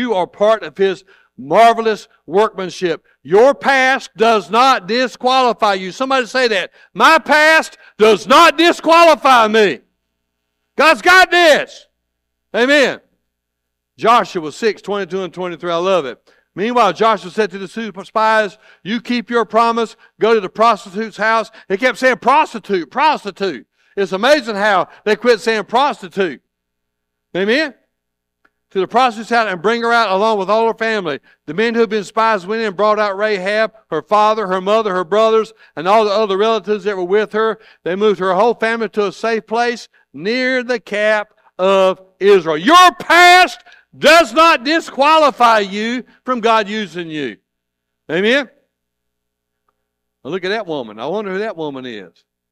A: marvelous workmanship. Your past does not disqualify you. Somebody say that. My past does not disqualify me. God's got this. Amen. Joshua 6, 22 and 23. I love it. Meanwhile, Joshua said to the two spies, you keep your promise, go to the prostitute's house. They kept saying prostitute, prostitute. It's amazing how they quit saying prostitute. Amen? To the prostitute's house and bring her out along with all her family. The men who had been spies went in and brought out Rahab, her father, her mother, her brothers, and all the other relatives that were with her. They moved her whole family to a safe place near the camp of Israel. Your past does not disqualify you from God using you. Amen? Now look at that woman. I wonder who that woman is.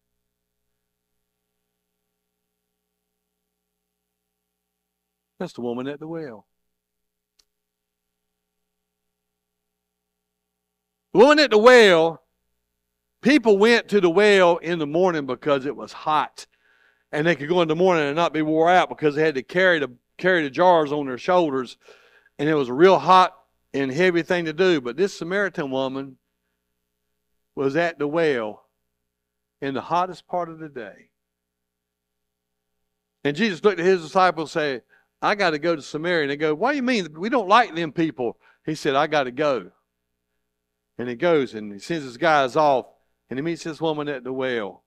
A: That's the woman at the well. The woman at the well, people went to the well in the morning because it was hot. And they could go in the morning and not be wore out because they had to carry the jars on their shoulders. And it was a real hot and heavy thing to do. But this Samaritan woman was at the well in the hottest part of the day. And Jesus looked at his disciples and said, I got to go to Samaria. And they go, what do you mean? We don't like them people. He said, I got to go. And he goes and he sends his guys off and he meets this woman at the well.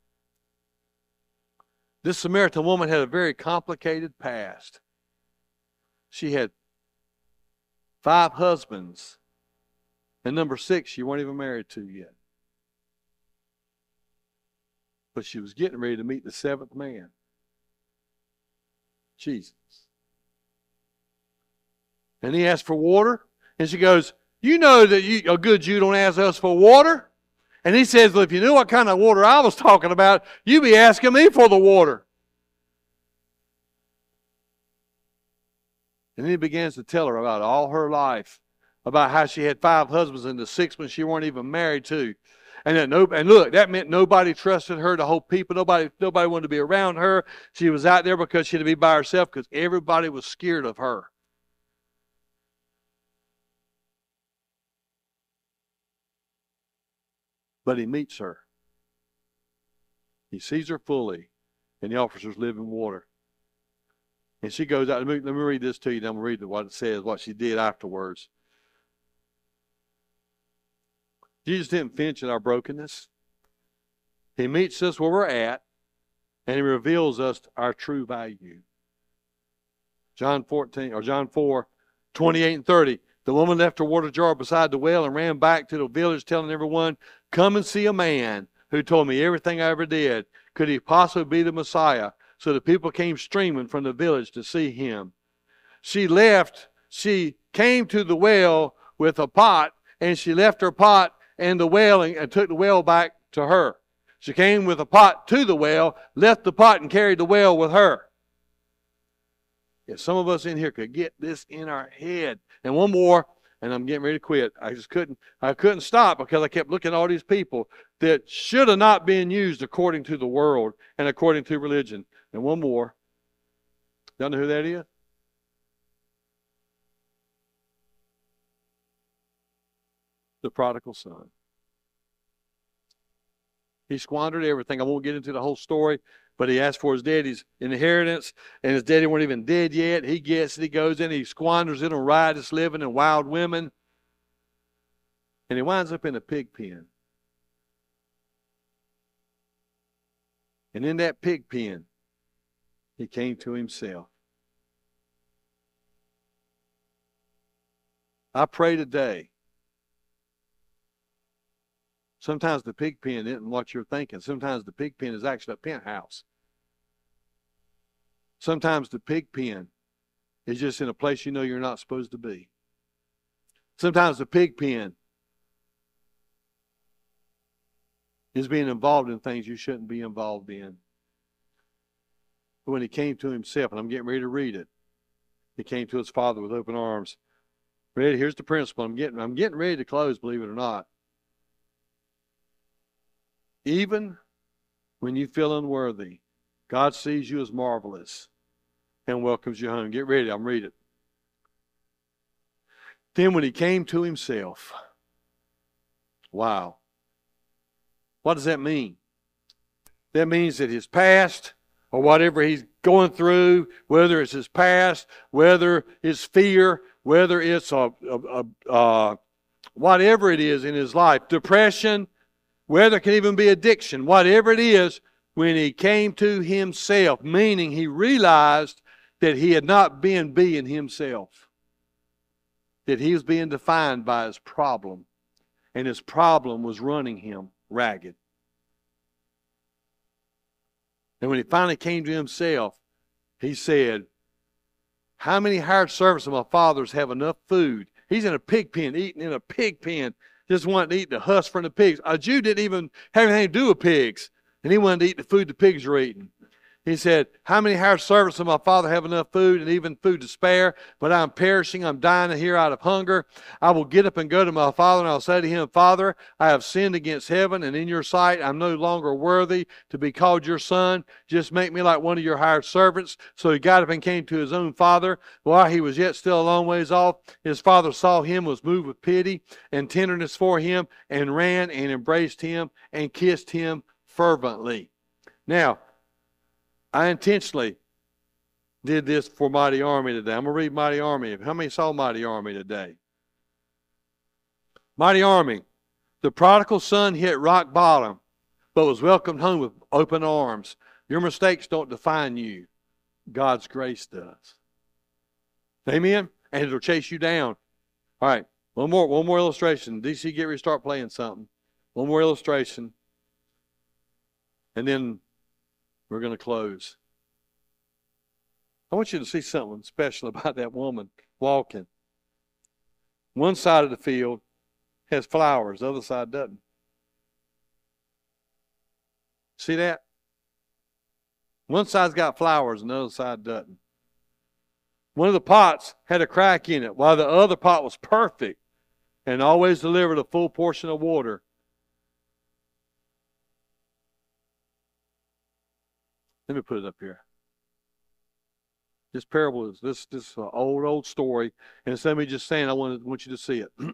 A: This Samaritan woman had a very complicated past. She had 5 husbands. And number 6, she weren't even married to yet. But she was getting ready to meet the 7th man. Jesus. And he asked for water. And she goes, you know that a good Jew don't ask us for water? And he says, well, if you knew what kind of water I was talking about, you'd be asking me for the water. And then he begins to tell her about all her life, about how she had 5 husbands and the 6th one she weren't even married to. And look, that meant nobody trusted her to hold people. Nobody wanted to be around her. She was out there because she had to be by herself because everybody was scared of her. But he meets her. He sees her fully, and he offers her living water. And she goes out. Let me read this to you, then I'm going to read what it says, what she did afterwards. Jesus didn't flinch at our brokenness. He meets us where we're at, and he reveals us our true value. John 4, 28 and 30. The woman left her water jar beside the well and ran back to the village telling everyone, come and see a man who told me everything I ever did. Could he possibly be the Messiah? So the people came streaming from the village to see him. She came to the well with a pot, and she left her pot and the well and took the well back to her. She came with a pot to the well, left the pot and carried the well with her. If some of us in here could get this in our head. And one more, and I'm getting ready to quit. I couldn't stop because I kept looking at all these people that should have not been used according to the world and according to religion. And one more. Y'all know who that is? The prodigal son. He squandered everything. I won't get into the whole story, but he asked for his daddy's inheritance, and his daddy weren't even dead yet. He gets it. He goes in. He squanders it on riotous living and wild women. And he winds up in a pig pen. And in that pig pen, he came to himself. I pray today. Sometimes the pig pen isn't what you're thinking. Sometimes the pig pen is actually a penthouse. Sometimes the pig pen is just in a place you know you're not supposed to be. Sometimes the pig pen is being involved in things you shouldn't be involved in. But when he came to himself, and I'm getting ready to read it, he came to his father with open arms. Ready? Here's the principle. I'm getting ready to close, believe it or not. Even when you feel unworthy, God sees you as marvelous and welcomes you home. Get ready. I'm reading it. Then when he came to himself, wow. What does that mean? That means that his past or whatever he's going through, whether it's his past, whether it's fear, whether it's whatever it is in his life, depression, whether it can even be addiction, whatever it is, when he came to himself, meaning he realized that he had not been being himself, that he was being defined by his problem, and his problem was running him ragged. And when he finally came to himself, he said, how many hired servants of my father's have enough food? He's in a pig pen, eating in a pig pen, just wanting to eat the husk from the pigs. A Jew didn't even have anything to do with pigs, and he wanted to eat the food the pigs were eating. He said, how many hired servants of my father have enough food and even food to spare? But I'm perishing, I'm dying here out of hunger. I will get up and go to my father, and I'll say to him, Father, I have sinned against heaven, and in your sight I'm no longer worthy to be called your son. Just make me like one of your hired servants. So he got up and came to his own father. While he was yet still a long ways off, his father saw him, was moved with pity and tenderness for him, and ran and embraced him and kissed him fervently. Now, I intentionally did this for Mighty Army today. I'm going to read Mighty Army. How many saw Mighty Army today? Mighty Army. The prodigal son hit rock bottom, but was welcomed home with open arms. Your mistakes don't define you. God's grace does. Amen? And it'll chase you down. All right. One more illustration. DC, get ready to start playing something. One more illustration. And then we're going to close. I want you to see something special about that woman walking. One side of the field has flowers, the other side doesn't. See that? One side's got flowers and the other side doesn't. One of the pots had a crack in it, while the other pot was perfect and always delivered a full portion of water. Let me put it up here. This parable is this old story, and instead of me just saying, I want you to see it.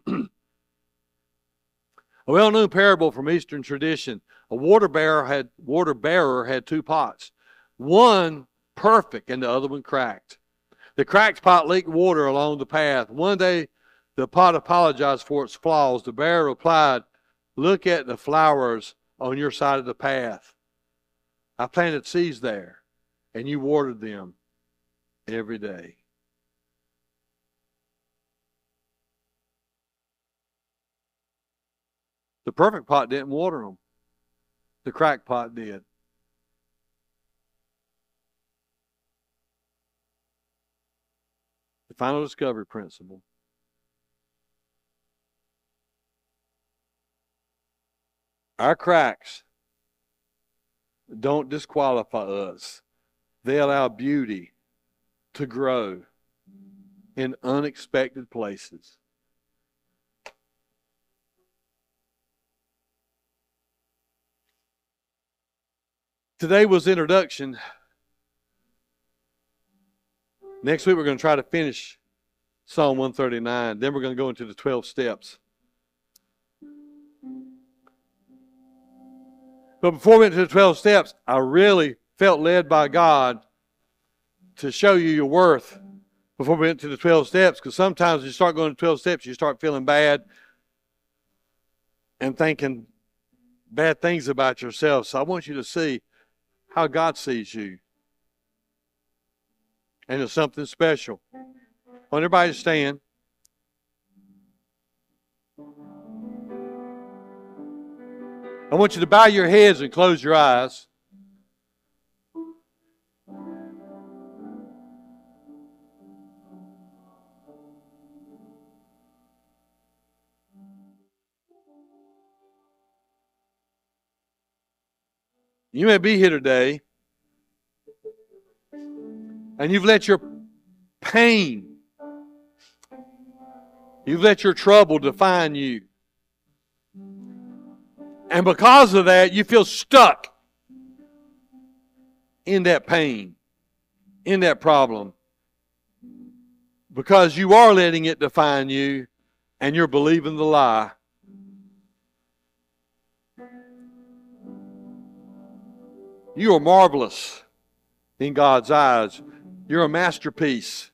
A: A well-known parable from Eastern tradition. A water bearer had two pots, one perfect and the other one cracked. The cracked pot leaked water along the path. One day, the pot apologized for its flaws. The bearer replied, "Look at the flowers on your side of the path. I planted seeds there, and you watered them every day." The perfect pot didn't water them. The cracked pot did. The final discovery principle. Our cracks don't disqualify us. They allow beauty to grow in unexpected places. Today was introduction. Next week we're going to try to finish Psalm 139. Then we're going to go into the 12 steps. But before we went to the 12 steps, I really felt led by God to show you your worth before we went to the 12 steps. Because sometimes you start going to 12 steps, you start feeling bad and thinking bad things about yourself. So I want you to see how God sees you. And it's something special. I want everybody to stand. I want you to bow your heads and close your eyes. You may be here today, and you've let your pain, you've let your trouble define you. And because of that, you feel stuck in that pain, in that problem. Because you are letting it define you, and you're believing the lie. You are marvelous in God's eyes. You're a masterpiece.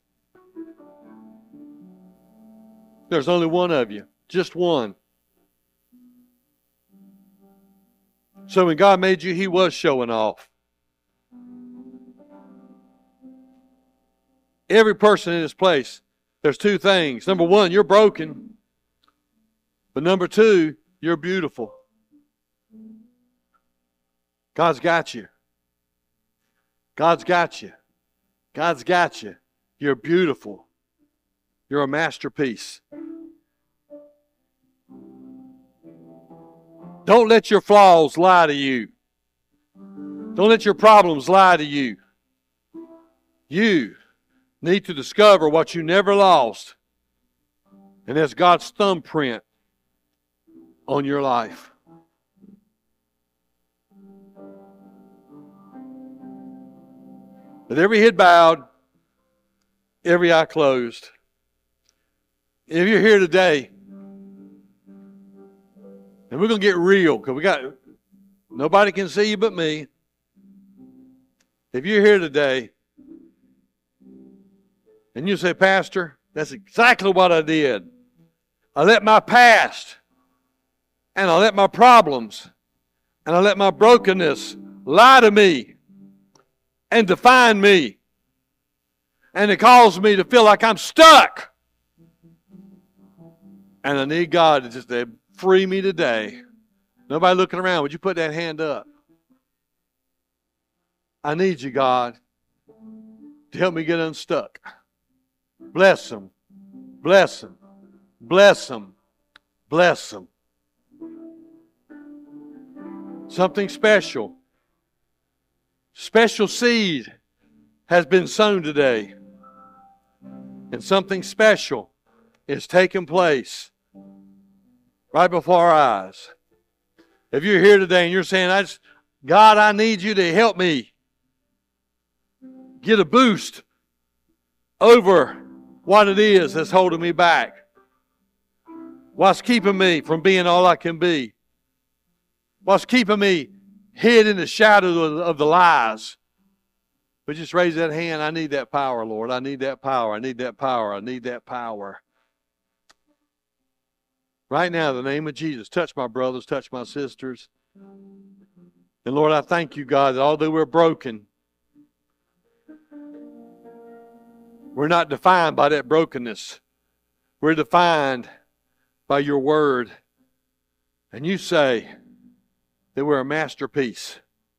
A: There's only one of you, just one. So when God made you, He was showing off. Every person in this place, there's two things. Number one, you're broken. But number two, you're beautiful. God's got you. God's got you. God's got you. You're beautiful. You're a masterpiece. Don't let your flaws lie to you. Don't let your problems lie to you. You need to discover what you never lost, and that's God's thumbprint on your life. With every head bowed, every eye closed. If you're here today, and we're going to get real, because nobody can see you but me. If you're here today, and you say, Pastor, that's exactly what I did. I let my past, and I let my problems, and I let my brokenness lie to me and define me. And it caused me to feel like I'm stuck. And I need God to just free me today. Nobody looking around. Would you put that hand up? I need you, God, to help me get unstuck. Bless them. Bless them. Bless them. Bless them. Something special. Special seed has been sown today. And something special is taking place right before our eyes. If you're here today and you're saying, God, I need you to help me get a boost over what it is that's holding me back. What's keeping me from being all I can be? What's keeping me hid in the shadow of the lies? But just raise that hand. I need that power, Lord. I need that power. I need that power. I need that power. Right now, in the name of Jesus, touch my brothers, touch my sisters. And Lord, I thank you, God, that although we're broken, we're not defined by that brokenness. We're defined by your word. And you say that we're a masterpiece.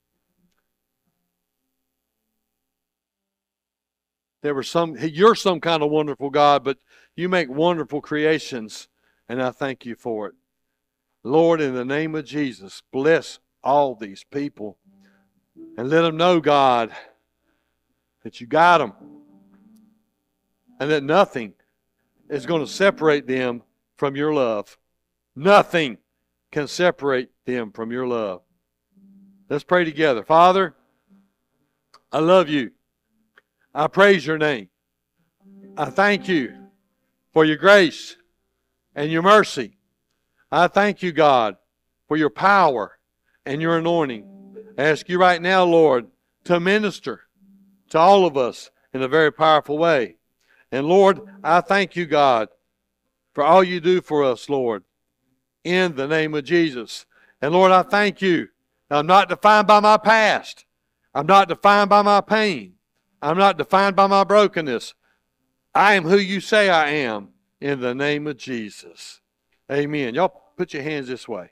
A: You're some kind of wonderful God, but you make wonderful creations, and I thank you for it. Lord, in the name of Jesus, bless all these people and let them know, God, that you got them and that nothing is going to separate them from your love. Nothing can separate them from your love. Let's pray together. Father, I love you. I praise your name. I thank you for your grace and your mercy. I thank you, God, for your power and your anointing. I ask you right now, Lord, to minister to all of us in a very powerful way. And Lord, I thank you, God, for all you do for us, Lord, in the name of Jesus. And Lord, I thank you. I'm not defined by my past. I'm not defined by my pain. I'm not defined by my brokenness. I am who you say I am in the name of Jesus. Amen. Y'all put your hands this way.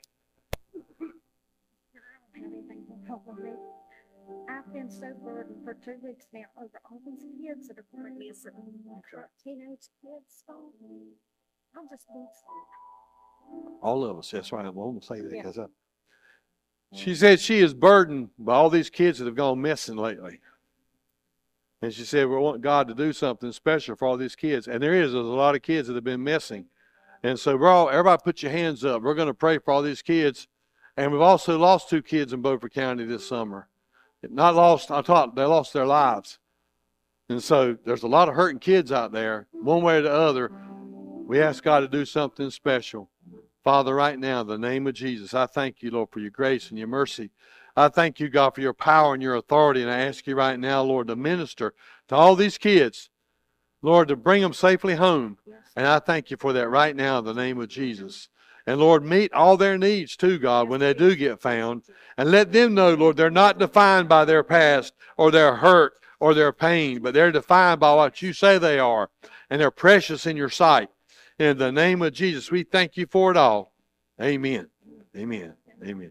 B: I've been so burdened for 2 weeks now over all these kids that are going missing. Teenage kids. I'm just
A: all of us. That's right. I won't say that because she said she is burdened by all these kids that have gone missing lately. And she said, we want God to do something special for all these kids. And there's a lot of kids that have been missing. And so everybody put your hands up. We're going to pray for all these kids. And we've also lost 2 kids in Beaufort County this summer. Not lost, they lost their lives. And so there's a lot of hurting kids out there. One way or the other, we ask God to do something special. Father, right now, in the name of Jesus, I thank you, Lord, for your grace and your mercy. I thank you, God, for your power and your authority. And I ask you right now, Lord, to minister to all these kids. Lord, to bring them safely home. And I thank you for that right now in the name of Jesus. And Lord, meet all their needs too, God, when they do get found. And let them know, Lord, they're not defined by their past or their hurt or their pain, but they're defined by what you say they are. And they're precious in your sight. In the name of Jesus, we thank you for it all. Amen. Amen. Amen.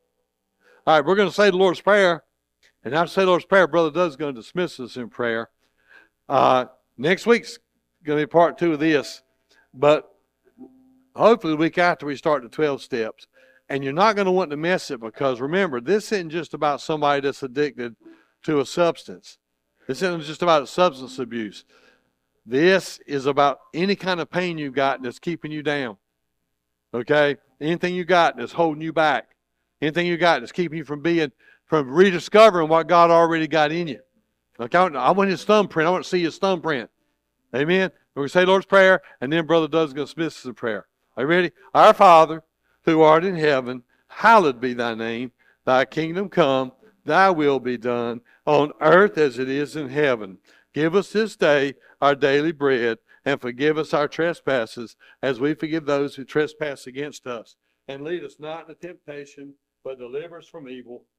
A: All right, we're going to say the Lord's Prayer. And after say the Lord's Prayer, Brother Doug's going to dismiss us in prayer. Next week's going to be part 2 of this, but hopefully the week after we start the 12 steps. And you're not going to want to miss it, because remember, this isn't just about somebody that's addicted to a substance. This isn't just about substance abuse. This is about any kind of pain you got that's keeping you down. Okay? Anything you got that's holding you back. Anything you got that's keeping you from rediscovering what God already got in you. Okay? I want his thumbprint. I want to see his thumbprint. Amen? We're going to say Lord's Prayer, and then Brother Doug's going to dismiss us in prayer. Are you ready? Our Father, who art in heaven, hallowed be thy name. Thy kingdom come, thy will be done, on earth as it is in heaven. Give us this day our daily bread, and forgive us our trespasses, as we forgive those who trespass against us. And lead us not into temptation, but deliver us from evil.